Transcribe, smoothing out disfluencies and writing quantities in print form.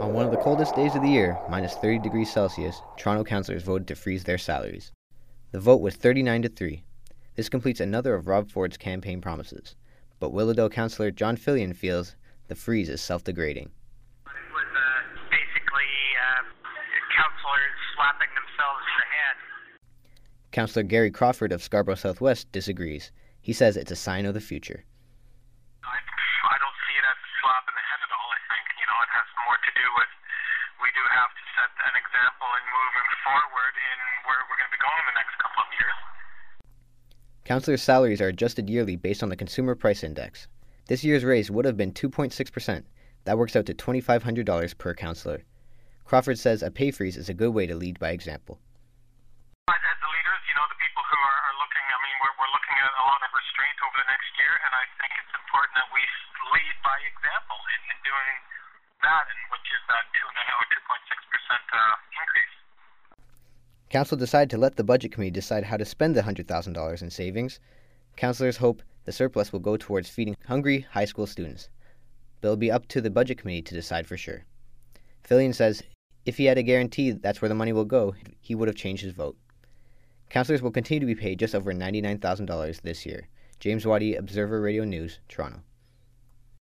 On one of the coldest days of the year, minus 30 degrees Celsius, Toronto councillors voted to freeze their salaries. The vote was 39 to 3. This completes another of Rob Ford's campaign promises. But Willowdale councillor John Fillion feels the freeze is self-degrading. It was basically councillors slapping themselves in the head. Councillor Gary Crawford of Scarborough Southwest disagrees. He says it's a sign of the future. I don't see it as a slap in the head at all. I think, it has more to do with we do have to set an example in moving forward in where we're going to be going in the next couple of years. Councillors' salaries are adjusted yearly based on the Consumer Price Index. This year's raise would have been 2.6%. That works out to $2,500 per councillor. Crawford says a pay freeze is a good way to lead by example. As the leaders, the people who are looking, we're looking at a lot of restraint over the next year, and I think it's important that we lead by example in doing that, and which is that 2.6% increase. Council decided to let the Budget Committee decide how to spend the $100,000 in savings. Councillors hope the surplus will go towards feeding hungry high school students. But it'll be up to the Budget Committee to decide for sure. Fillion says if he had a guarantee that's where the money will go, he would have changed his vote. Councillors will continue to be paid just over $99,000 this year. James Waddy, Observer Radio News, Toronto.